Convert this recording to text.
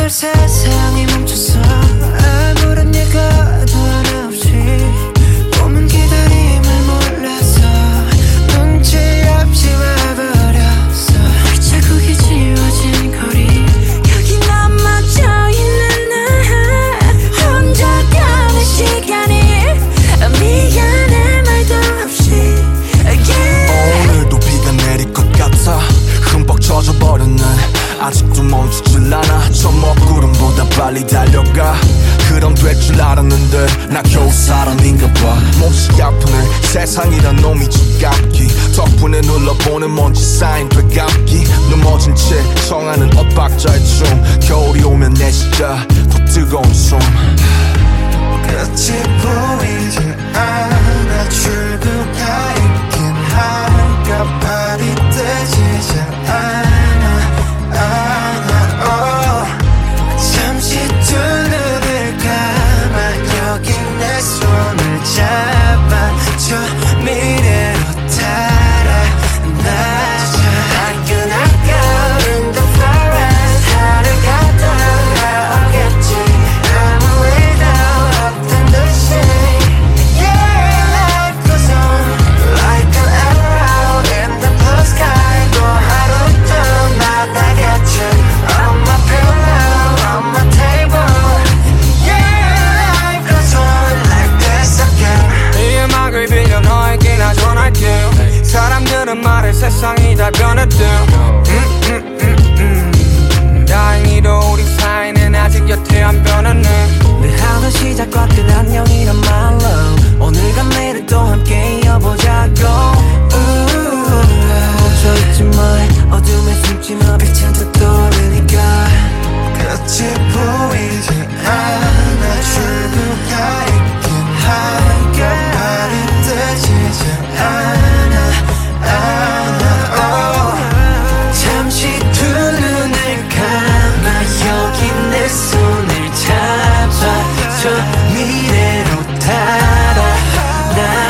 세상이 멈췄어. 아무런 예가도 하나 없이 꿈은 기다림을 몰라서 눈치 없이 와버렸어. 자국이 지워진 거리 여기 넘어져 있는 나 혼자 가는 시간이 미안해 말도 없이 오늘도 비가 내릴 것 같아. 흠뻑 젖어버렸네. 아직도 멈추질 않아. 저 먹구름보다 빨리 달려가. 그럼 될 줄 알았는데 나 겨우 사람인가 봐. 몹시 아프네. 세상이란 놈이 지갑기. 덕분에 눌러보는 먼지 쌓인 되감기. 넘어진 채 청하는 엇박자의 춤. 겨울이 오면 내 진짜 더 뜨거운 숨. 끝이 보이지 않아. 출구가 있긴 할까. 발이 떼지지 않아. 잠시 두 눈을 감아 여기 내 손을 잡아 저 미래로 달아나자. I cannot go in the forest. 하늘 갔다 나오겠지. 아무 일도 없던 듯이 Yeah, life goes on like an arrow in the blue sky. 또 하루도 나다겠지. On my pillow, on my table. Yeah, life goes on like this again. 이 음악을 빌려 너에게 나 전할게. 사람들은 말해 세상이 다 변했대. 다행히도 우리 사이는 아직 여태 안 변했네. 늘 하루 시작과 끝 안녕이란 말로 오늘과 내일을 또 함께 이어보자고. 멈춰있지 마 어둠에 숨지 마. 빛은 더 떠오르니까 끝이 보이지 않아. 출구가 있긴 할까. 발이 떼지지 않아. 잠시 두 눈을 감아 여기 내 손을 잡아 저 미래로 달아나.